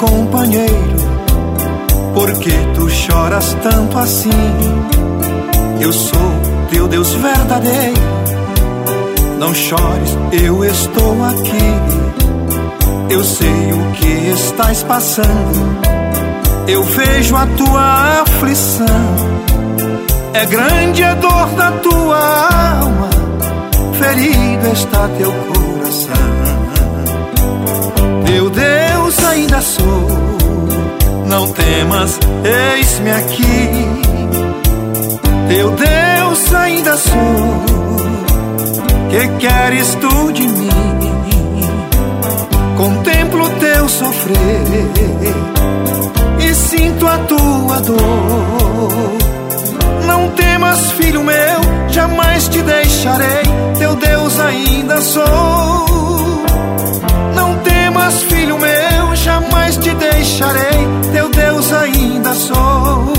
companheiro, por que tu choras tanto assim? Eu sou teu Deus verdadeiro, não chores, eu estou aqui. Eu sei o que estás passando, eu vejo a tua aflição. É grande a dor da tua alma, ferido está teu coração. Teu Deus ainda sou, não temas, eis-me aqui. Teu Deus ainda sou, que queres tu de mim? Contemplo teu sofrer e sinto a tua dor. Não temas, filho meu, jamais te deixarei, teu Deus ainda sou. Não temas, filho meu, jamais te deixarei, teu Deus ainda sou.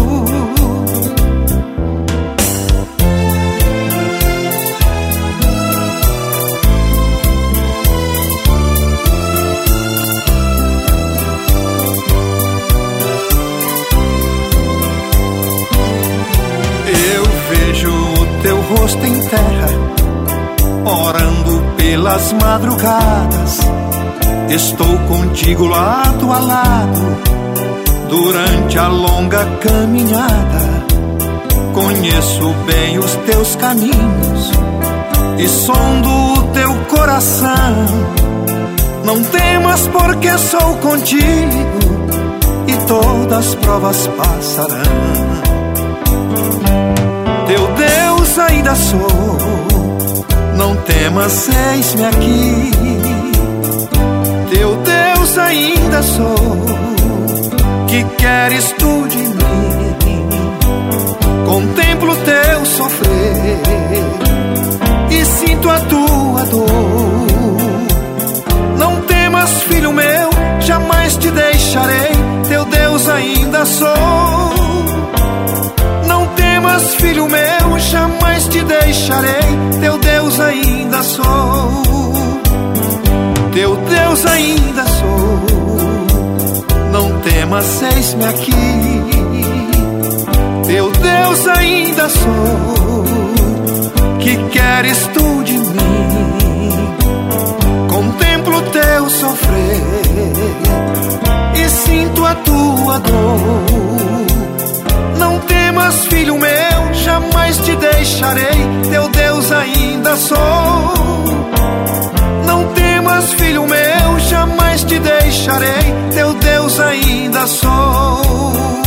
Rosto em terra, orando pelas madrugadas. Estou contigo lado a lado, durante a longa caminhada. Conheço bem os teus caminhos e sondo o teu coração. Não temas, porque sou contigo e todas as provas passarão. Teu Deus ainda sou, não temas, eis-me aqui. Teu Deus ainda sou, que queres tu de mim? Contemplo teu sofrer e sinto a tua dor. Não temas, filho meu, jamais te deixarei, teu Deus ainda sou. Não temas, filho meu, jamais te deixarei, teu Deus ainda sou. Teu Deus ainda sou, não temas, eis-me aqui. Teu Deus ainda sou, que queres tu de mim? Contemplo teu sofrer e sinto a tua dor. Não temas, filho meu, jamais te deixarei, teu Deus ainda sou. Não temas, filho meu, jamais te deixarei, teu Deus ainda sou.